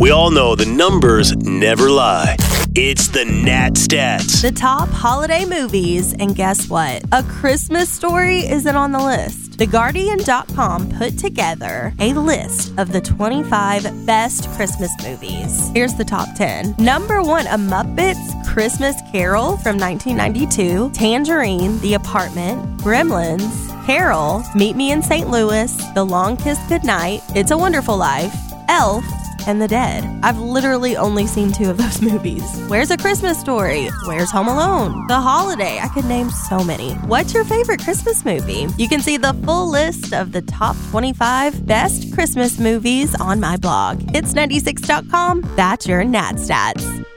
We all know the numbers never lie. It's the Nat Stats. The top holiday movies, and guess what? A Christmas Story isn't on the list. TheGuardian.com put together a list of the 25 best Christmas movies. Here's the top 10. Number 1, A Muppets Christmas Carol from 1992, Tangerine, The Apartment, Gremlins, Carol, Meet Me in St. Louis, The Long Kiss Goodnight, It's a Wonderful Life, Elf, and The Dead. I've literally only seen 2 of those movies. Where's A Christmas Story? Where's Home Alone? The Holiday. I could name so many. What's your favorite Christmas movie? You can see the full list of the top 25 best Christmas movies on my blog. It's 96.com. That's your Nat Stats.